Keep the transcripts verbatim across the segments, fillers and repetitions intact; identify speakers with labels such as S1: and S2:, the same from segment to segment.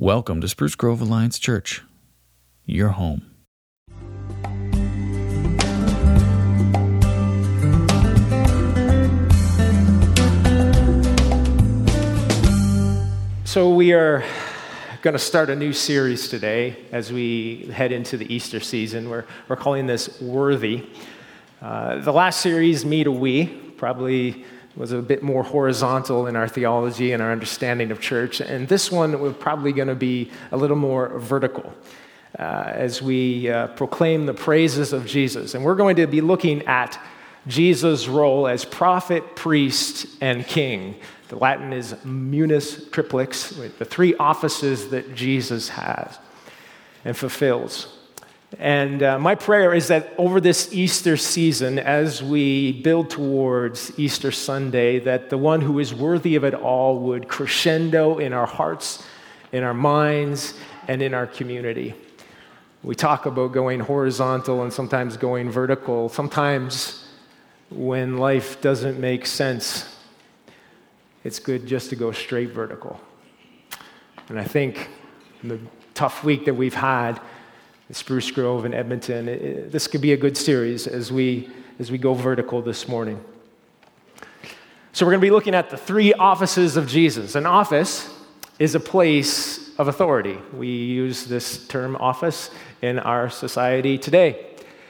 S1: Welcome to Spruce Grove Alliance Church, your home.
S2: So we are going to start a new series today as we head into the Easter season. We're, we're calling this Worthy. Uh, the last series, Me to We, probably was a bit more horizontal in our theology and our understanding of church. And this one was probably going to be a little more vertical uh, as we uh, proclaim the praises of Jesus. And we're going to be looking at Jesus' role as prophet, priest, and king. The Latin is munus triplex, the three offices that Jesus has and fulfills. And uh, my prayer is that over this Easter season, as we build towards Easter Sunday, that the one who is worthy of it all would crescendo in our hearts, in our minds, and in our community. We talk about going horizontal and sometimes going vertical. Sometimes when life doesn't make sense, it's good just to go straight vertical. And I think in the tough week that we've had in Spruce Grove and Edmonton, it, it, this could be a good series as we as we go vertical this morning. So we're going to be looking at the three offices of Jesus. An office is a place of authority. We use this term office in our society today.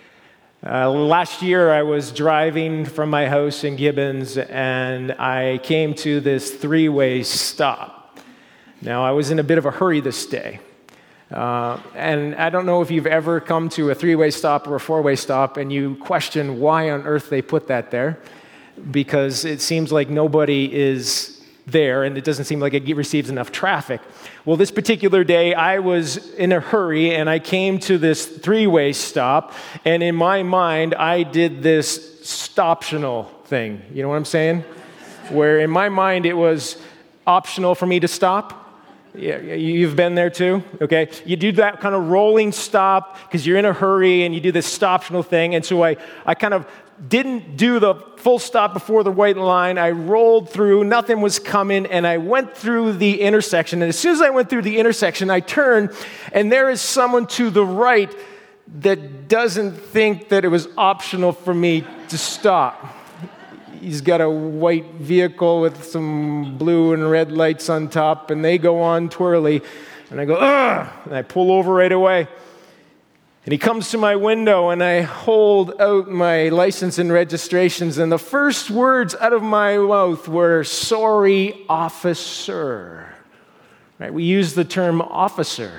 S2: Uh, last year, I was driving from my house in Gibbons, and I came to this three-way stop. Now, I was in a bit of a hurry this day. Uh, and I don't know if you've ever come to a three-way stop or a four-way stop, and you question why on earth they put that there, because it seems like nobody is there, and it doesn't seem like it receives enough traffic. Well, this particular day, I was in a hurry, and I came to this three-way stop, and in my mind, I did this stoptional thing. You know what I'm saying? Where in my mind, it was optional for me to stop. Yeah, you've been there too, okay? You do that kind of rolling stop because you're in a hurry, and you do this stoptional thing, and so I, I kind of didn't do the full stop before the white line. I rolled through, nothing was coming, and I went through the intersection. And as soon as I went through the intersection, I turned, and there is someone to the right that doesn't think that it was optional for me to stop. He's got a white vehicle with some blue and red lights on top, and they go on twirly. And I go, ugh, and I pull over right away. And he comes to my window, and I hold out my license and registrations, and the first words out of my mouth were, "Sorry, officer." Right? We use the term officer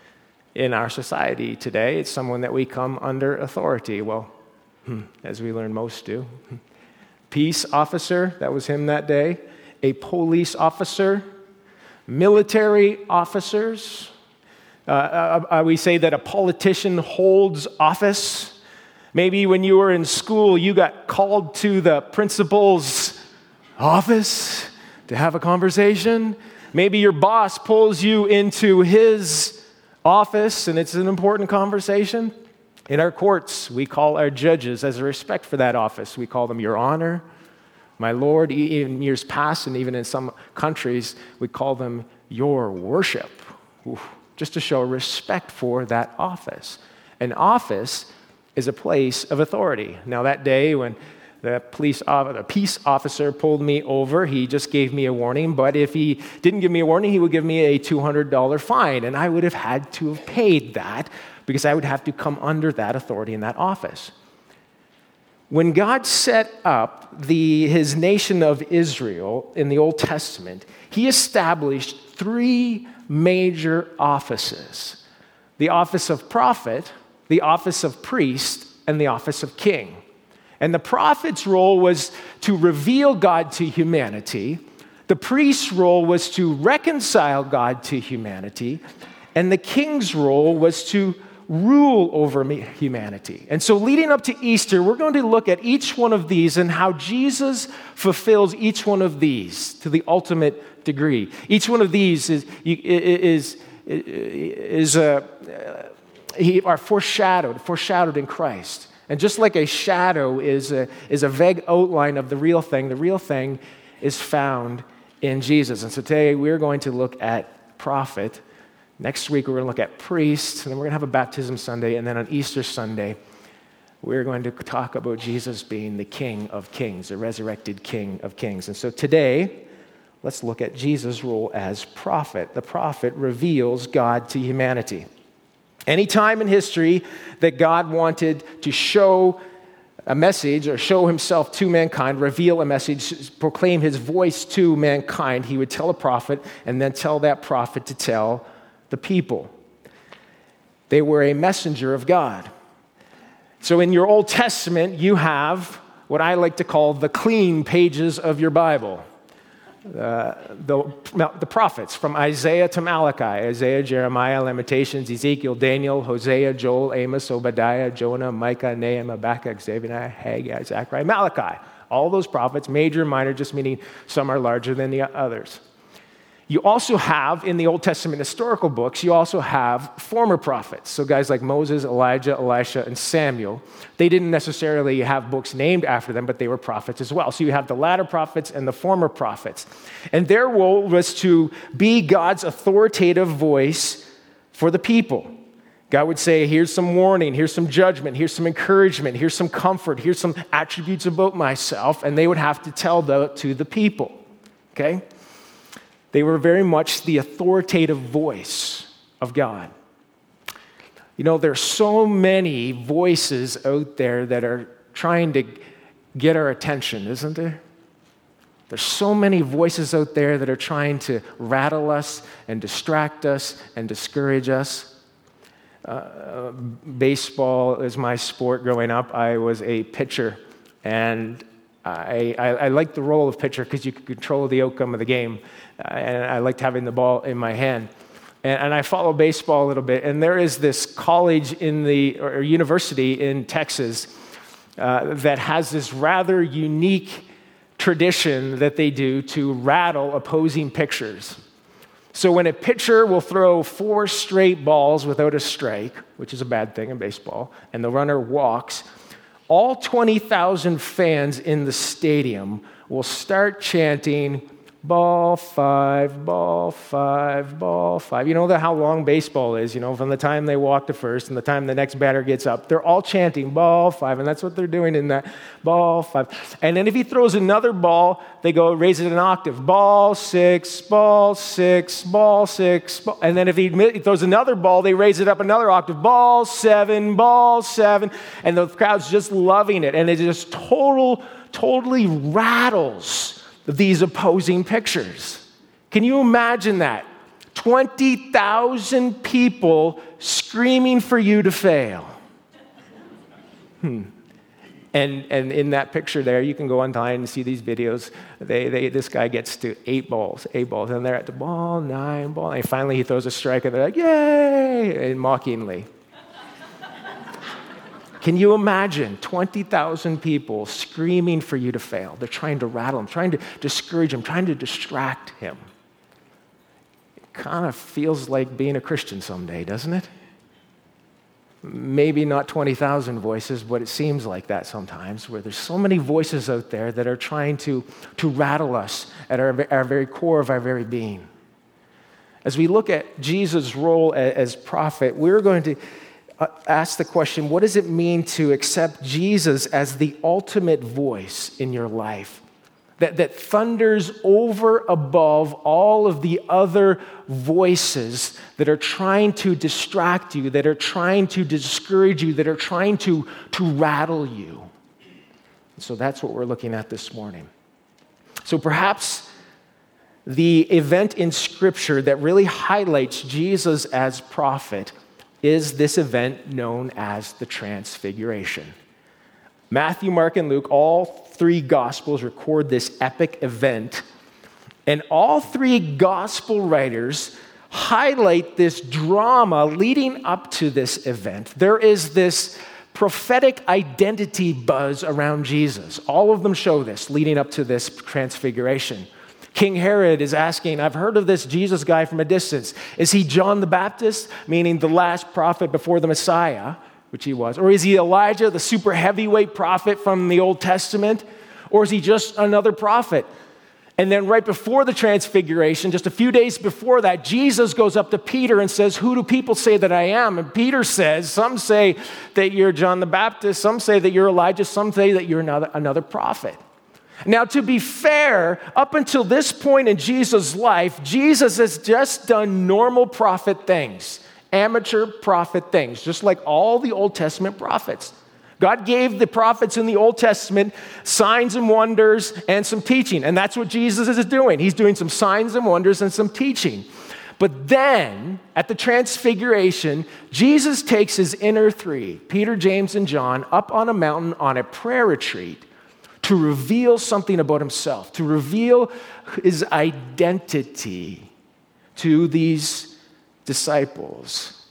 S2: in our society today. It's someone that we come under authority. Well, as we learn, most do. Peace officer, that was him that day. A police officer. Military officers. Uh, uh, we say that a politician holds office. Maybe when you were in school, you got called to the principal's office to have a conversation. Maybe your boss pulls you into his office, and it's an important conversation. In our courts, we call our judges, as a respect for that office, we call them Your Honor, My Lord. In years past, and even in some countries, we call them Your Worship. Oof. Just to show respect for that office. An office is a place of authority. Now, that day when the police, the peace officer pulled me over, he just gave me a warning. But if he didn't give me a warning, he would give me a two hundred dollars fine, and I would have had to have paid that because I would have to come under that authority in that office. When God set up the his nation of Israel in the Old Testament, he established three major offices: the office of prophet, the office of priest, and the office of king. And the prophet's role was to reveal God to humanity. The priest's role was to reconcile God to humanity. And the king's role was to rule over humanity. And so leading up to Easter, we're going to look at each one of these and how Jesus fulfills each one of these to the ultimate degree. Each one of these is is is uh, he are foreshadowed, foreshadowed in Christ. And just like a shadow is a, is a vague outline of the real thing, the real thing is found in Jesus. And so today we're going to look at prophet, Next week, we're going to look at priests, and then we're going to have a baptism Sunday, and then on Easter Sunday, we're going to talk about Jesus being the King of Kings, the resurrected King of Kings. And so today, let's look at Jesus' role as prophet. The prophet reveals God to humanity. Any time in history that God wanted to show a message or show himself to mankind, reveal a message, proclaim his voice to mankind, he would tell a prophet and then tell that prophet to tell the people. They were a messenger of God. So in your Old Testament, you have what I like to call the clean pages of your Bible. Uh, the, the prophets from Isaiah to Malachi, Isaiah, Jeremiah, Lamentations, Ezekiel, Daniel, Hosea, Joel, Amos, Obadiah, Jonah, Micah, Nahum, Habakkuk, Zephaniah, Haggai, Zechariah, Malachi. All those prophets, major and minor, just meaning some are larger than the others. You also have, in the Old Testament historical books, you also have former prophets. So guys like Moses, Elijah, Elisha, and Samuel. They didn't necessarily have books named after them, but they were prophets as well. So you have the latter prophets and the former prophets. And their role was to be God's authoritative voice for the people. God would say, here's some warning, here's some judgment, here's some encouragement, here's some comfort, here's some attributes about myself, and they would have to tell that to the people, okay? They were very much the authoritative voice of God. You know, there's so many voices out there that are trying to get our attention, isn't there? There's so many voices out there that are trying to rattle us and distract us and discourage us. Uh, baseball is my sport growing up. I was a pitcher, and I, I, I liked the role of pitcher because you could control the outcome of the game, uh, and I liked having the ball in my hand. And, and I follow baseball a little bit, and there is this college in the or university in Texas uh, that has this rather unique tradition that they do to rattle opposing pitchers. So when a pitcher will throw four straight balls without a strike, which is a bad thing in baseball, and the runner walks, all twenty thousand fans in the stadium will start chanting, ball five, ball five, ball five. You know the, how long baseball is, you know, from the time they walk to first and the time the next batter gets up. They're all chanting ball five, and that's what they're doing in that ball five. And then if he throws another ball, they go raise it an octave. Ball six, ball six, ball six. Ball. And then if he throws another ball, they raise it up another octave. Ball seven, ball seven. And the crowd's just loving it. And it just total, totally rattles these opposing pictures. Can you imagine that? twenty thousand people screaming for you to fail. Hmm. And and in that picture there, you can go online and see these videos. They they this guy gets to eight balls, eight balls, and they're at the ball, nine ball, and finally he throws a strike, and they're like, yay, and mockingly. Can you imagine twenty thousand people screaming for you to fail? They're trying to rattle him, trying to discourage him, trying to distract him. It kind of feels like being a Christian someday, doesn't it? Maybe not twenty thousand voices, but it seems like that sometimes, where there's so many voices out there that are trying to, to rattle us at our, our very core of our very being. As we look at Jesus' role as, as prophet, we're going to ask the question, what does it mean to accept Jesus as the ultimate voice in your life? That, that thunders over above all of the other voices that are trying to distract you, that are trying to discourage you, that are trying to, to rattle you. So that's what we're looking at this morning. So perhaps the event in Scripture that really highlights Jesus as prophet is this event known as the Transfiguration. Matthew, Mark, and Luke, all three Gospels record this epic event, and all three Gospel writers highlight this drama leading up to this event. There is this prophetic identity buzz around Jesus. All of them show this leading up to this Transfiguration. King Herod is asking, I've heard of this Jesus guy from a distance. Is he John the Baptist, meaning the last prophet before the Messiah, which he was? Or is he Elijah, the super heavyweight prophet from the Old Testament? Or is he just another prophet? And then right before the transfiguration, just a few days before that, Jesus goes up to Peter and says, who do people say that I am? And Peter says, some say that you're John the Baptist, some say that you're Elijah, some say that you're another, another prophet. Now, to be fair, up until this point in Jesus' life, Jesus has just done normal prophet things, amateur prophet things, just like all the Old Testament prophets. God gave the prophets in the Old Testament signs and wonders and some teaching, and that's what Jesus is doing. He's doing some signs and wonders and some teaching. But then, at the Transfiguration, Jesus takes his inner three, Peter, James, and John, up on a mountain on a prayer retreat to reveal something about himself, to reveal his identity to these disciples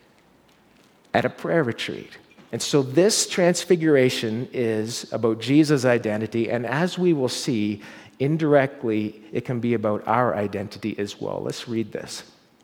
S2: at a prayer retreat. And so this transfiguration is about Jesus' identity, and as we will see, indirectly, it can be about our identity as well. Let's read this.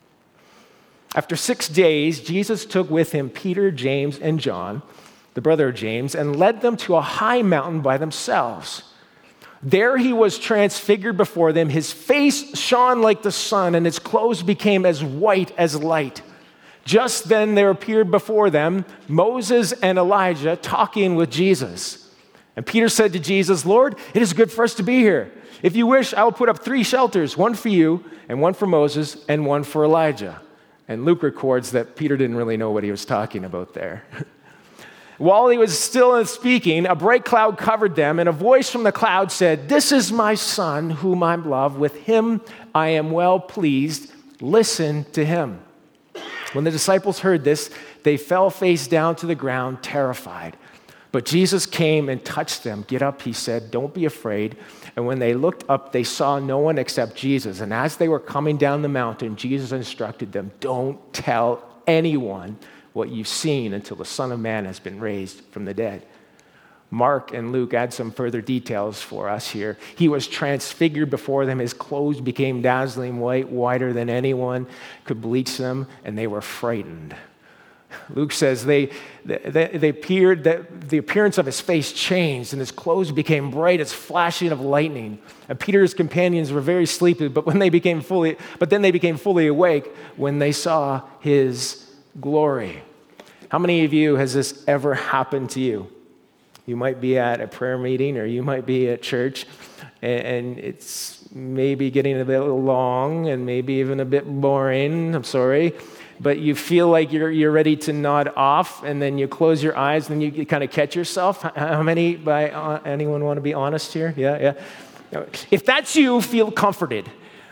S2: After six days, Jesus took with him Peter, James, and John, the brother of James, and led them to a high mountain by themselves. There he was transfigured before them. His face shone like the sun, and his clothes became as white as light. Just then there appeared before them Moses and Elijah talking with Jesus. And Peter said to Jesus, Lord, it is good for us to be here. If you wish, I will put up three shelters, one for you, and one for Moses, and one for Elijah. And Luke records that Peter didn't really know what he was talking about there. While he was still speaking, a bright cloud covered them, and a voice from the cloud said, This is my son, whom I love. With him I am well pleased. Listen to him. When the disciples heard this, they fell face down to the ground, terrified. But Jesus came and touched them. Get up, he said, don't be afraid. And when they looked up, they saw no one except Jesus. And as they were coming down the mountain, Jesus instructed them, don't tell anyone what you've seen until the Son of Man has been raised from the dead. Mark and Luke add some further details for us here. He was transfigured before them. His clothes became dazzling white, whiter than anyone could bleach them, and they were frightened. Luke says they, they, they appeared, that the appearance of his face changed, and his clothes became bright as flashing of lightning. And Peter's companions were very sleepy, but when they became fully, but then they became fully awake when they saw his glory. How many of you has this ever happened to you? You might be at a prayer meeting, or you might be at church, and it's maybe getting a bit long and maybe even a bit boring. I'm sorry. But you feel like you're you're ready to nod off, and then you close your eyes, and you kind of catch yourself. How many, by uh, anyone want to be honest here? Yeah, yeah. If that's you, feel comforted,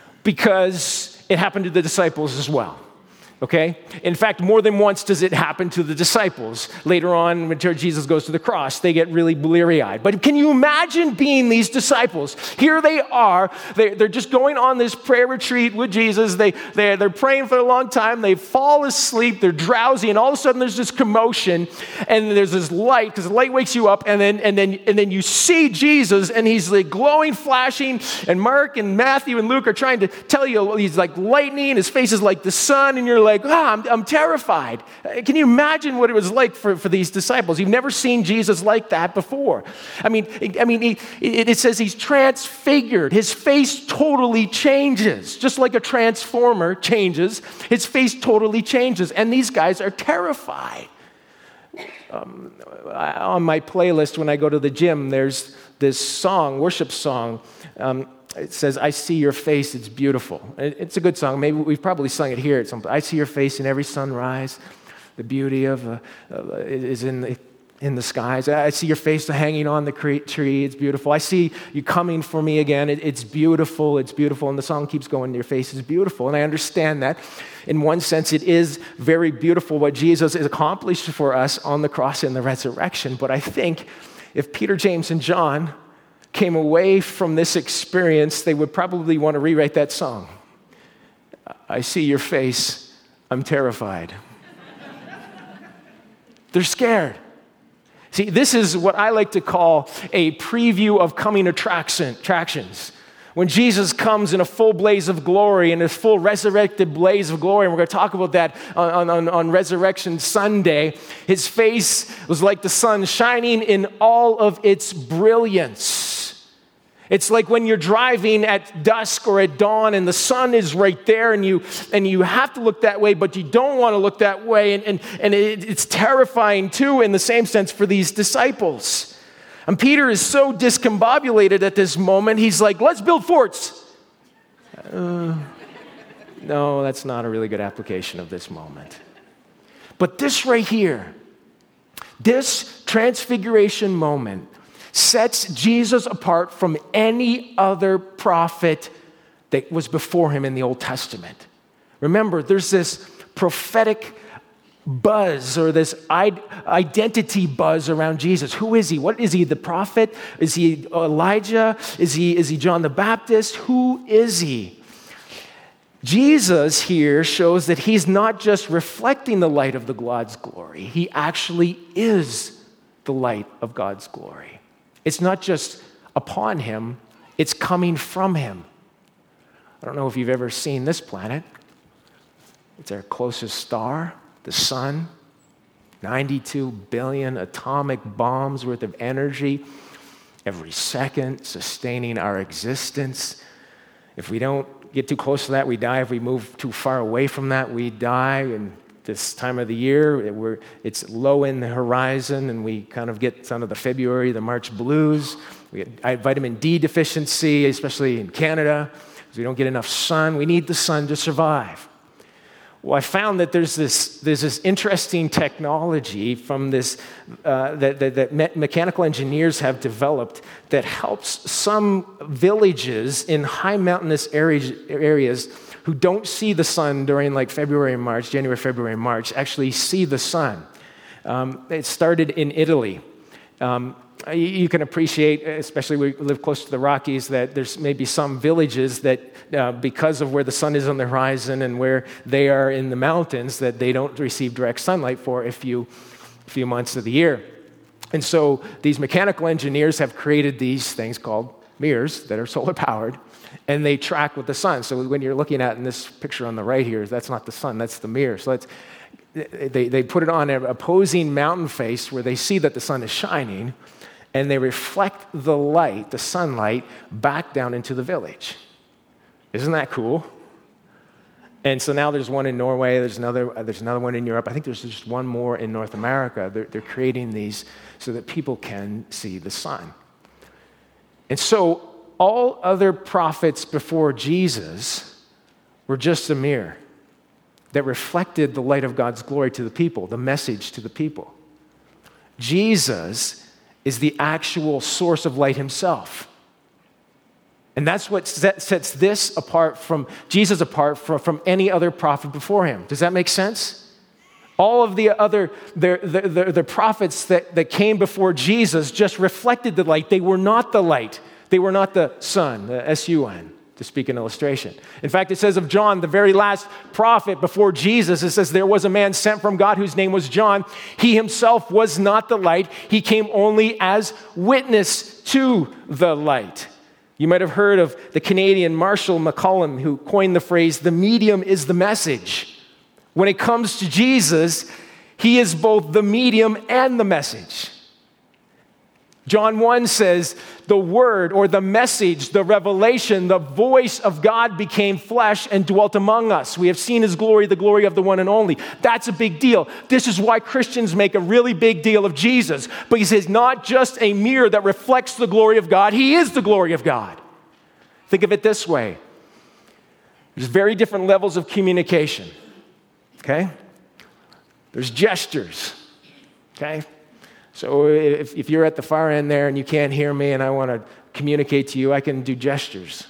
S2: because it happened to the disciples as well. Okay? In fact, more than once does it happen to the disciples. Later on, when Jesus goes to the cross, they get really bleary-eyed. But can you imagine being these disciples? Here they are. They're, they're just going on this prayer retreat with Jesus. They, they're, they're praying for a long time. They fall asleep. They're drowsy. And all of a sudden, there's this commotion. And there's this light, because the light wakes you up. And then, and, then, and then you see Jesus, and he's like glowing, flashing. And Mark and Matthew and Luke are trying to tell you he's like lightning. His face is like the sun. And you're like, Like, ah, I'm, I'm terrified. Can you imagine what it was like for, for these disciples? You've never seen Jesus like that before. I mean, I mean, he, it, it says he's transfigured. His face totally changes. Just like a transformer changes, his face totally changes. And these guys are terrified. Um, on my playlist when I go to the gym, there's this song, worship song. Um, It says, I see your face, it's beautiful. It's a good song. Maybe we've probably sung it here at some point. I see your face in every sunrise. The beauty of uh, uh, is in the, in the skies. I see your face hanging on the tree. It's beautiful. I see you coming for me again. It, it's beautiful. It's beautiful. And the song keeps going, your face is beautiful. And I understand that. In one sense, it is very beautiful what Jesus has accomplished for us on the cross and the resurrection. But I think if Peter, James, and John came away from this experience, they would probably want to rewrite that song. I see your face, I'm terrified. They're scared. See, this is what I like to call a preview of coming attraction, attractions. When Jesus comes in a full blaze of glory, in a full resurrected blaze of glory, and we're going to talk about that on, on, on Resurrection Sunday, his face was like the sun shining in all of its brilliance. It's like when you're driving at dusk or at dawn and the sun is right there and you and you have to look that way, but you don't want to look that way. And, and, and it, it's terrifying too in the same sense for these disciples. And Peter is so discombobulated at this moment, he's like, let's build forts. Uh, no, that's not a really good application of this moment. But this right here, this transfiguration moment sets Jesus apart from any other prophet that was before him in the Old Testament. Remember, there's this prophetic buzz or this identity buzz around Jesus. Who is he? What is he? The prophet? Is he Elijah? Is he, is he John the Baptist? Who is he? Jesus here shows that he's not just reflecting the light of the God's glory. He actually is the light of God's glory. It's not just upon him, it's coming from him. I don't know if you've ever seen this planet. It's our closest star, the sun. ninety-two billion atomic bombs worth of energy every second, sustaining our existence. If we don't get too close to that, we die. If we move too far away from that, we die. And this time of the year, we're, it's low in the horizon, and we kind of get some of the February, the March blues. We get vitamin D deficiency, especially in Canada, because we don't get enough sun. We need the sun to survive. Well, I found that there's this there's this interesting technology from this uh, that, that, that me- mechanical engineers have developed that helps some villages in high mountainous areas, areas who don't see the sun during like February and March, January, February, and March, actually see the sun. Um, it started in Italy. Um, you, you can appreciate, especially we live close to the Rockies, that there's maybe some villages that uh, because of where the sun is on the horizon and where they are in the mountains, that they don't receive direct sunlight for a few, few months of the year. And so these mechanical engineers have created these things called mirrors that are solar powered, and they track with the sun. So when you're looking at in this picture on the right here, that's not the sun, that's the mirror. So it's, they, they put it on an opposing mountain face where they see that the sun is shining, and they reflect the light, the sunlight, back down into the village. Isn't that cool? And so now there's one in Norway, there's another, there's another one in Europe. I think there's just one more in North America. They're, they're creating these so that people can see the sun. And so all other prophets before Jesus were just a mirror that reflected the light of God's glory to the people, the message to the people. Jesus is the actual source of light himself. And that's what sets this apart from, Jesus apart from, from any other prophet before him. Does that make sense? All of the other, the, the, the, the prophets that, that came before Jesus just reflected the light. They were not the light. They were not the sun, the S U N, to speak an illustration. In fact, it says of John, the very last prophet before Jesus, it says there was a man sent from God whose name was John. He himself was not the light. He came only as witness to the light. You might have heard of the Canadian Marshall McLuhan, who coined the phrase, the medium is the message. When it comes to Jesus, he is both the medium and the message. John one says, the word or the message, the revelation, the voice of God became flesh and dwelt among us. We have seen his glory, the glory of the one and only. That's a big deal. This is why Christians make a really big deal of Jesus. But he says, not just a mirror that reflects the glory of God, he is the glory of God. Think of it this way. There's very different levels of communication. Okay? There's gestures. Okay? So if, if you're at the far end there and you can't hear me and I want to communicate to you, I can do gestures.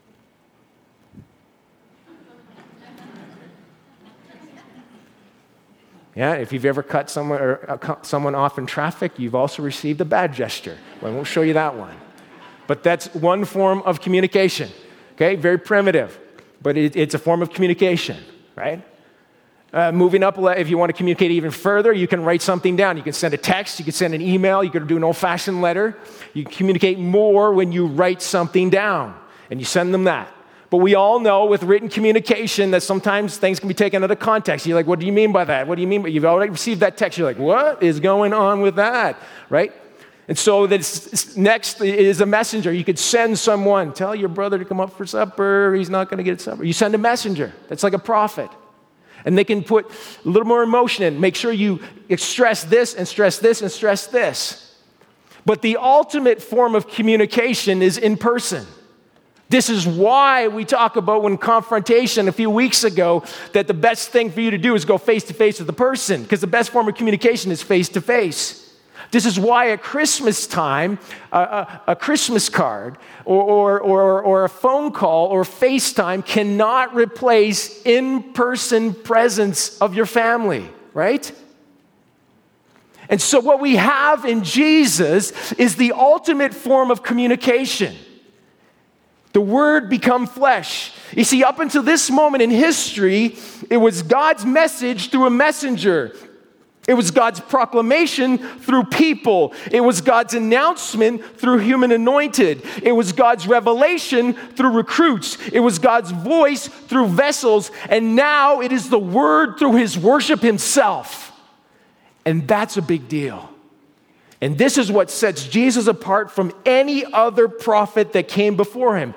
S2: Yeah, if you've ever cut someone, or uh, cut someone off in traffic, you've also received a bad gesture. Well, I won't show you that one. But that's one form of communication. Okay, very primitive, but it, it's a form of communication, right? Uh, moving up, if you want to communicate even further, you can write something down. You can send a text, you can send an email, you can do an old-fashioned letter. You can communicate more when you write something down, and you send them that. But we all know with written communication that sometimes things can be taken out of context. You're like, what do you mean by that? What do you mean? By, you've already received that text. You're like, what is going on with that, right? And so this next is a messenger. You could send someone, tell your brother to come up for supper. He's not going to get supper. You send a messenger. That's like a prophet. And they can put a little more emotion in. Make sure you stress this and stress this and stress this. But the ultimate form of communication is in person. This is why we talk about when confrontation a few weeks ago that the best thing for you to do is go face to face with the person, because the best form of communication is face to face. This is why at Christmas time, a, a, a Christmas card or, or, or, or a phone call or FaceTime cannot replace in-person presence of your family, right? And so what we have in Jesus is the ultimate form of communication. The Word become flesh. You see, up until this moment in history, it was God's message through a messenger. It was God's proclamation through people. It was God's announcement through human anointed. It was God's revelation through recruits. It was God's voice through vessels. And now it is the Word through His worship Himself. And that's a big deal. And this is what sets Jesus apart from any other prophet that came before Him.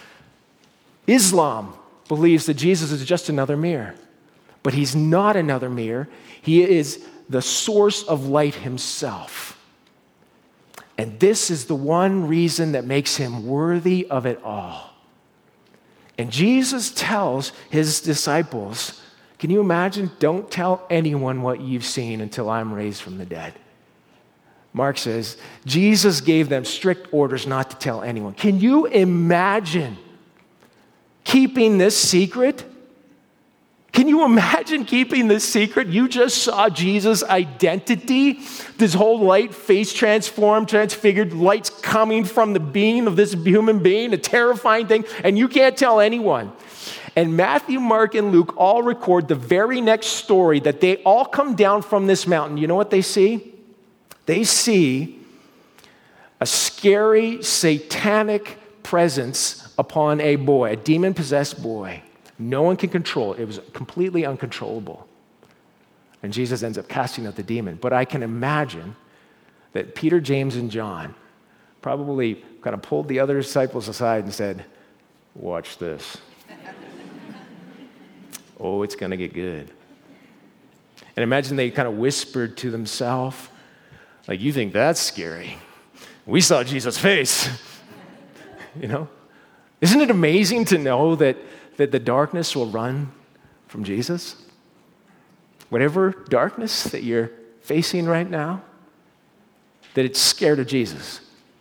S2: Islam believes that Jesus is just another mirror. But He's not another mirror. He is the source of light Himself. And this is the one reason that makes Him worthy of it all. And Jesus tells His disciples, can you imagine? Don't tell anyone what you've seen until I'm raised from the dead. Mark says, Jesus gave them strict orders not to tell anyone. Can you imagine keeping this secret? Can you imagine keeping this secret? You just saw Jesus' identity, this whole light, face transformed, transfigured, lights coming from the being of this human being, a terrifying thing, and you can't tell anyone. And Matthew, Mark, and Luke all record the very next story that they all come down from this mountain. You know what they see? They see a scary, satanic presence upon a boy, a demon-possessed boy. No one can control it. It was completely uncontrollable. And Jesus ends up casting out the demon. But I can imagine that Peter, James, and John probably kind of pulled the other disciples aside and said, watch this. Oh, it's going to get good. And imagine they kind of whispered to themselves, like, you think that's scary? We saw Jesus' face. You know? Isn't it amazing to know that that the darkness will run from Jesus? Whatever darkness that you're facing right now, that it's scared of Jesus.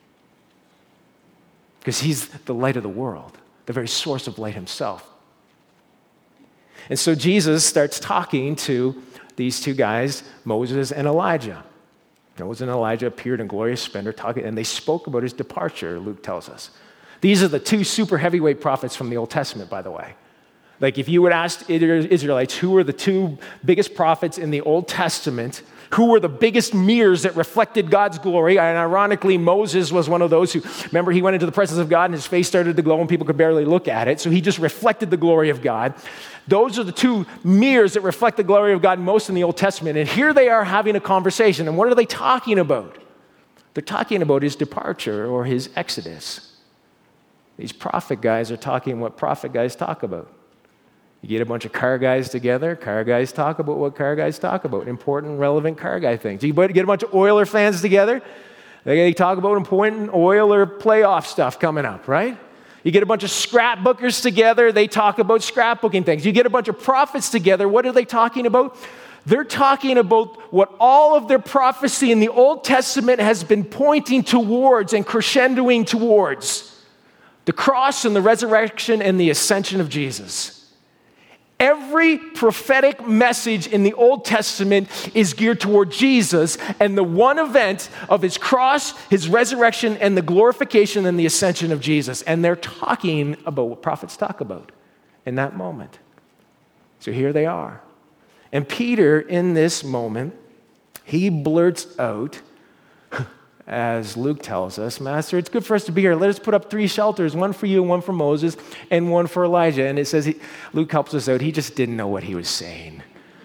S2: Because He's the light of the world, the very source of light Himself. And so Jesus starts talking to these two guys, Moses and Elijah. Moses and Elijah appeared in glorious splendor, talking, and they spoke about His departure, Luke tells us. These are the two super heavyweight prophets from the Old Testament, by the way. Like if you would ask Israelites who were the two biggest prophets in the Old Testament, who were the biggest mirrors that reflected God's glory, and ironically, Moses was one of those who, remember, he went into the presence of God and his face started to glow and people could barely look at it, so he just reflected the glory of God. Those are the two mirrors that reflect the glory of God most in the Old Testament, and here they are having a conversation, and what are they talking about? They're talking about His departure or His exodus. These prophet guys are talking what prophet guys talk about. You get a bunch of car guys together, car guys talk about what car guys talk about, important, relevant car guy things. You get a bunch of Oiler fans together, they talk about important Oiler playoff stuff coming up, right? You get a bunch of scrapbookers together, they talk about scrapbooking things. You get a bunch of prophets together, what are they talking about? They're talking about what all of their prophecy in the Old Testament has been pointing towards and crescendoing towards. The cross and the resurrection and the ascension of Jesus. Every prophetic message in the Old Testament is geared toward Jesus and the one event of His cross, His resurrection, and the glorification and the ascension of Jesus. And they're talking about what prophets talk about in that moment. So here they are. And Peter, in this moment, he blurts out, as Luke tells us, Master, it's good for us to be here. Let us put up three shelters, one for you, one for Moses, and one for Elijah. And it says, he, Luke helps us out. He just didn't know what he was saying.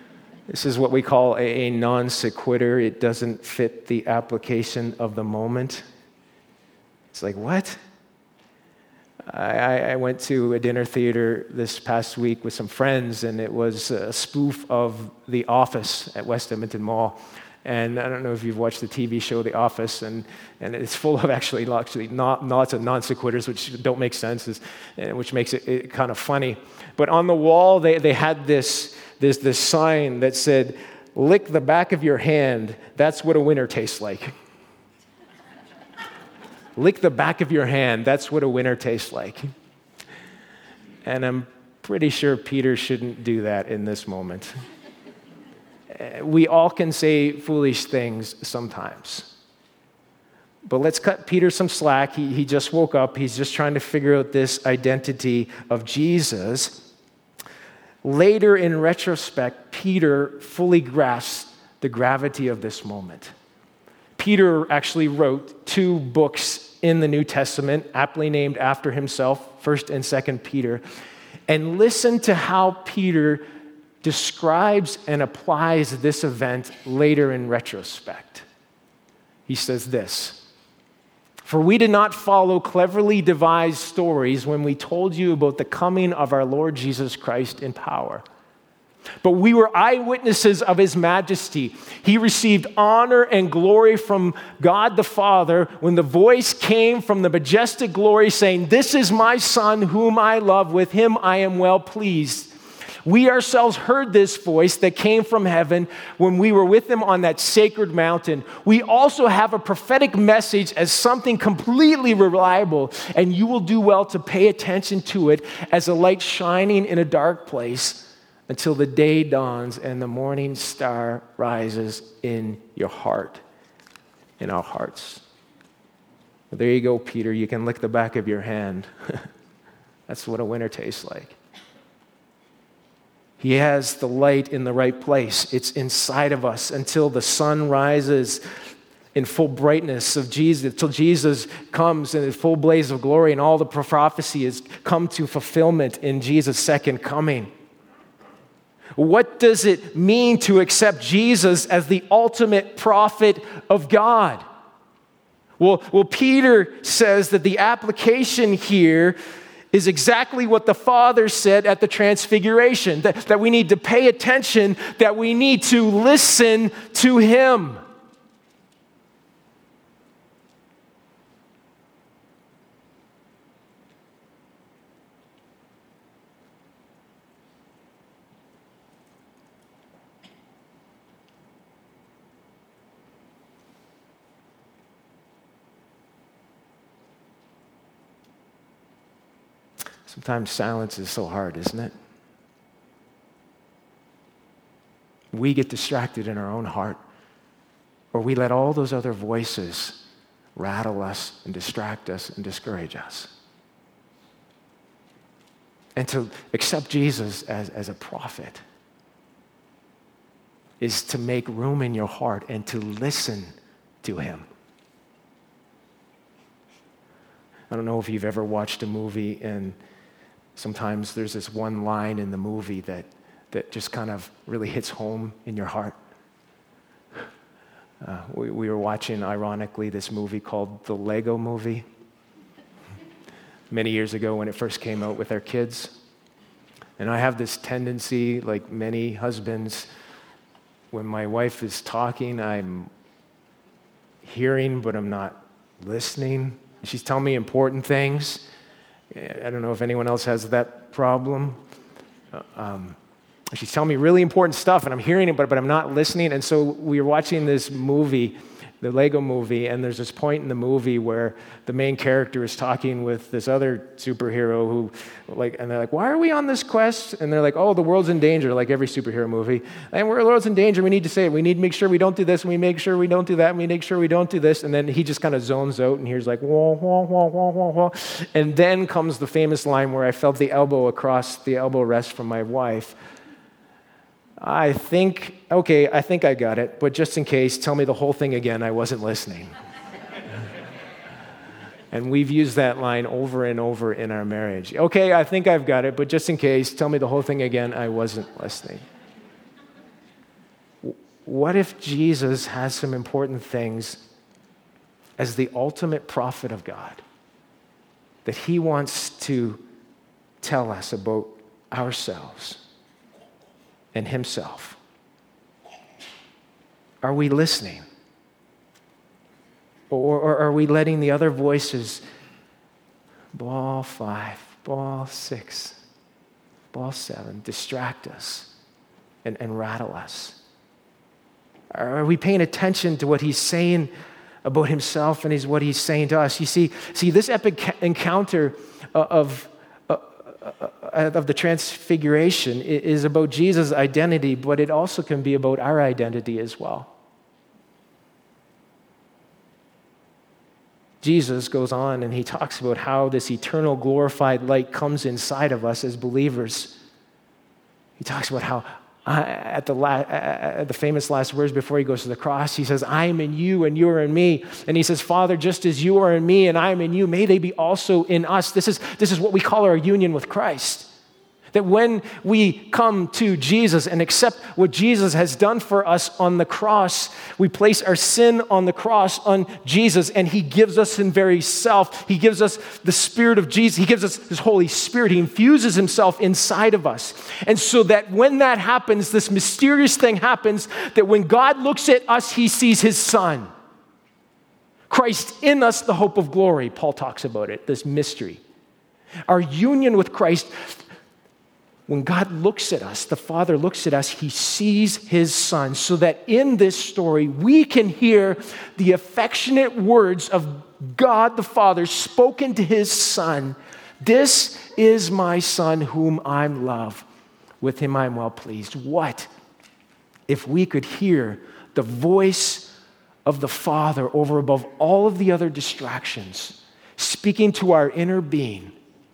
S2: This is what we call a, a non sequitur. It doesn't fit the application of the moment. It's like, what? I, I went to a dinner theater this past week with some friends, and it was a spoof of The Office at West Edmonton Mall. And I don't know if you've watched the T V show The Office, and, and it's full of actually, actually not, lots of non sequiturs which don't make sense, which makes it, it kind of funny. But on the wall, they, they had this, this, this sign that said, "Lick the back of your hand, that's what a winner tastes like." Lick the back of your hand, that's what a winner tastes like. And I'm pretty sure Peter shouldn't do that in this moment. We all can say foolish things sometimes. But let's cut Peter some slack. He, he just woke up. He's just trying to figure out this identity of Jesus. Later, in retrospect, Peter fully grasped the gravity of this moment. Peter actually wrote two books in the New Testament, aptly named after himself, First and Second Peter. And listen to how Peter describes and applies this event later in retrospect. He says this: "For we did not follow cleverly devised stories when we told you about the coming of our Lord Jesus Christ in power. But we were eyewitnesses of his majesty. He received honor and glory from God the Father when the voice came from the majestic glory saying, 'This is my Son whom I love. With him I am well pleased.' We ourselves heard this voice that came from heaven when we were with him on that sacred mountain. We also have a prophetic message as something completely reliable, and you will do well to pay attention to it as a light shining in a dark place until the day dawns and the morning star rises in your heart," in our hearts. Well, there you go, Peter. You can lick the back of your hand. That's what a winner tastes like. He has the light in the right place. It's inside of us until the sun rises in full brightness of Jesus, until Jesus comes in a full blaze of glory and all the prophecy has come to fulfillment in Jesus' second coming. What does it mean to accept Jesus as the ultimate prophet of God? Well, well, Peter says that the application here is exactly what the Father said at the Transfiguration, that, that we need to pay attention, that we need to listen to him. Sometimes silence is so hard, isn't it? We get distracted in our own heart, or we let all those other voices rattle us and distract us and discourage us. And to accept Jesus as, as a prophet is to make room in your heart and to listen to him. I don't know if you've ever watched a movie and sometimes there's this one line in the movie that, that just kind of really hits home in your heart. Uh, we, we were watching, ironically, this movie called The Lego Movie many years ago when it first came out with our kids. And I have this tendency, like many husbands, when my wife is talking, I'm hearing, but I'm not listening. She's telling me important things. I don't know if anyone else has that problem. Um, she's telling me really important stuff, and I'm hearing it, but, but I'm not listening. And so we were watching this movie, the Lego Movie, and there's this point in the movie where the main character is talking with this other superhero who, like, and they're like, "Why are we on this quest?" And they're like, "Oh, the world's in danger," like every superhero movie. "And we're the world's in danger. We need to save it. We need to make sure we don't do this, and we make sure we don't do that, and we make sure we don't do this." And then he just kind of zones out and hears like, wah, wah, wah, wah, wah, wah. And then comes the famous line where I felt the elbow across the elbow rest from my wife. I think, okay, I think I got it, but just in case, tell me the whole thing again. I wasn't listening. And we've used that line over and over in our marriage. Okay, I think I've got it, but just in case, tell me the whole thing again. I wasn't listening. what if Jesus has some important things as the ultimate prophet of God that he wants to tell us about ourselves and himself? Are we listening? Or, or are we letting the other voices, ball five, ball six, ball seven, distract us and, and rattle us? Are we paying attention to what he's saying about himself and his, what he's saying to us? You see, see this epic encounter of, uh, of the transfiguration is about Jesus' identity, but it also can be about our identity as well. Jesus goes on and he talks about how this eternal glorified light comes inside of us as believers. He talks about how uh, at the la- at the famous last words before he goes to the cross, he says, I am in you and you are in me. And he says, Father, just as you are in me and I am in you, may they be also in us. This is, this is what we call our union with Christ. That when we come to Jesus and accept what Jesus has done for us on the cross, we place our sin on the cross on Jesus, and he gives us his very self. He gives us the Spirit of Jesus. He gives us his Holy Spirit. He infuses himself inside of us. And so that when that happens, this mysterious thing happens, that when God looks at us, he sees his Son. Christ in us, the hope of glory. Paul talks about it, this mystery. Our union with Christ. When God looks at us, the Father looks at us, he sees his Son, so that in this story, we can hear the affectionate words of God the Father spoken to his Son. This is my Son whom I love. With him I am well pleased. What if we could hear the voice of the Father over above all of the other distractions, speaking to our inner being,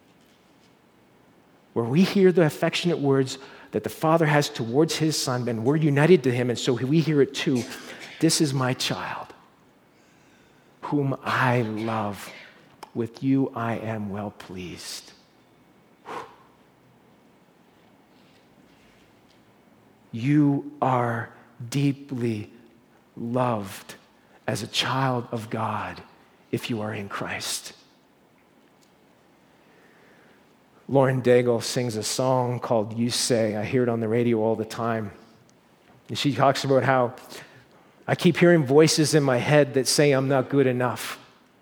S2: where we hear the affectionate words that the Father has towards his Son, and we're united to him, and so we hear it too. This is my child, whom I love. With you I am well pleased. You are deeply loved as a child of God if you are in Christ. Lauren Daigle sings a song called You Say. I hear it on the radio all the time. And she talks about how I keep hearing voices in my head that say I'm not good enough.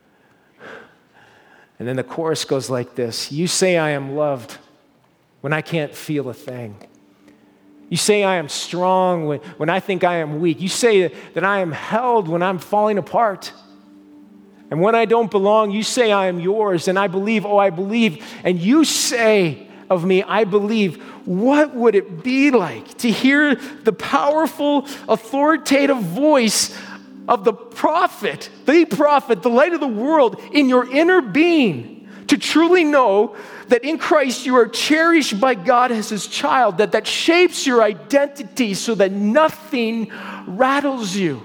S2: And then the chorus goes like this. You say I am loved when I can't feel a thing. You say I am strong when, when I think I am weak. You say that I am held when I'm falling apart. And when I don't belong, you say I am yours, and I believe, oh, I believe. And you say of me, I believe. What would it be like to hear the powerful, authoritative voice of the prophet, the prophet, the light of the world in your inner being, to truly know that in Christ you are cherished by God as his child, that that shapes your identity so that nothing rattles you.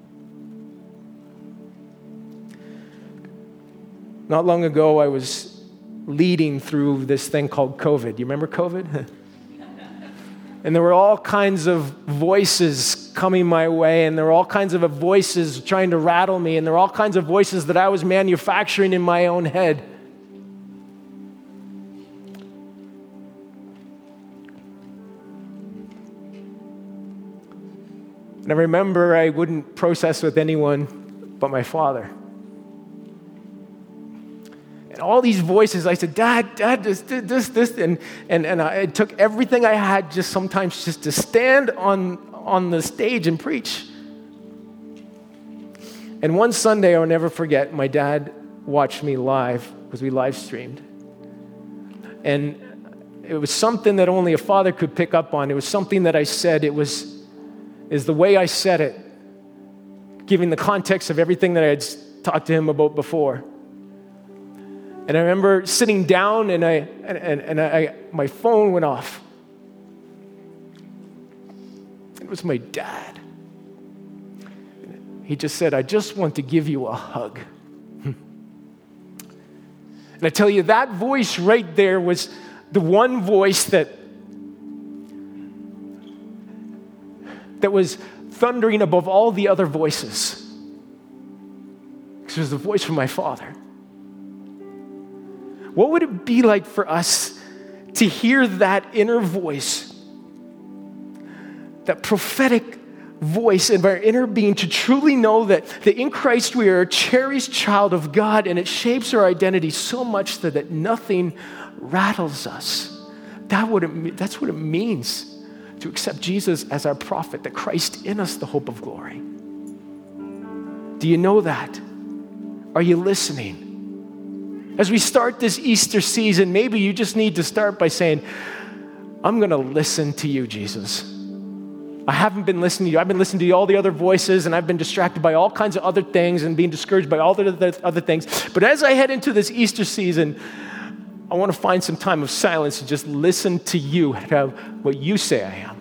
S2: Not long ago, I was leading through this thing called COVID. You remember COVID? And there were all kinds of voices coming my way, and there were all kinds of voices trying to rattle me, and there were all kinds of voices that I was manufacturing in my own head. And I remember I wouldn't process with anyone but my father. And all these voices, I said, Dad, Dad, this, this, this. And, and, and I it took everything I had just sometimes just to stand on, on the stage and preach. And one Sunday, I'll never forget, my dad watched me live because we live streamed. And it was something that only a father could pick up on. It was something that I said. It was is the way I said it, giving the context of everything that I had talked to him about before. And I remember sitting down, and I and, and I my phone went off. It was my dad. He just said, I just want to give you a hug. And I tell you, that voice right there was the one voice that that was thundering above all the other voices. Because there's the voice from my Father. What would it be like for us to hear that inner voice, that prophetic voice in our inner being, to truly know that, that in Christ we are a cherished child of God, and it shapes our identity so much that, that nothing rattles us? That what it, that's what it means to accept Jesus as our prophet, that Christ in us, the hope of glory. Do you know that? Are you listening? As we start this Easter season, maybe you just need to start by saying, I'm going to listen to you, Jesus. I haven't been listening to you. I've been listening to all the other voices, and I've been distracted by all kinds of other things and being discouraged by all the other things. But as I head into this Easter season, I want to find some time of silence and just listen to you, to what you say I am.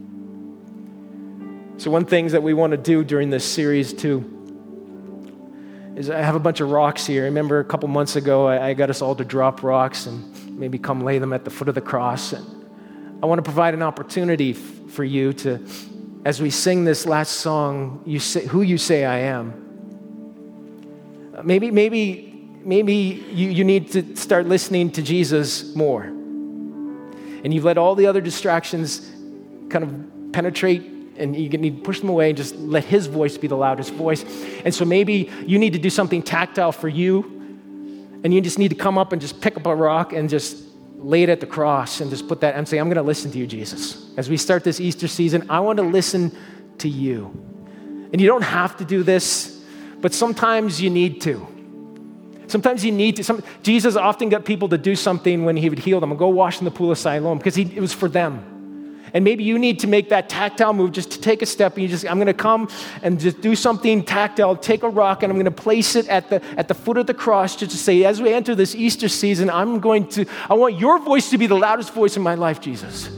S2: So one thing that we want to do during this series too is I have a bunch of rocks here. I remember a couple months ago, I got us all to drop rocks and maybe come lay them at the foot of the cross. And I want to provide an opportunity f- for you to, as we sing this last song, you say, who you say I am. Uh, maybe, maybe, maybe you, you need to start listening to Jesus more. And you've let all the other distractions kind of penetrate, and you need to push them away and just let his voice be the loudest voice. And so maybe you need to do something tactile for you, and you just need to come up and just pick up a rock and just lay it at the cross and just put that and say, I'm going to listen to you, Jesus. As we start this Easter season, I want to listen to you. And you don't have to do this, but sometimes you need to. Sometimes you need to. Some, Jesus often got people to do something when he would heal them, and go wash in the pool of Siloam, because he, it was for them. And maybe you need to make that tactile move, just to take a step, and you just, I'm going to come and just do something tactile, take a rock, and I'm going to place it at the at the foot of the cross, just to say, as we enter this Easter season, I'm going to, I want your voice to be the loudest voice in my life, Jesus.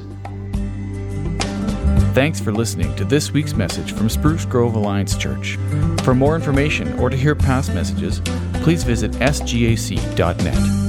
S1: Thanks for listening to this week's message from Spruce Grove Alliance Church. For more information or to hear past messages, please visit s g a c dot net.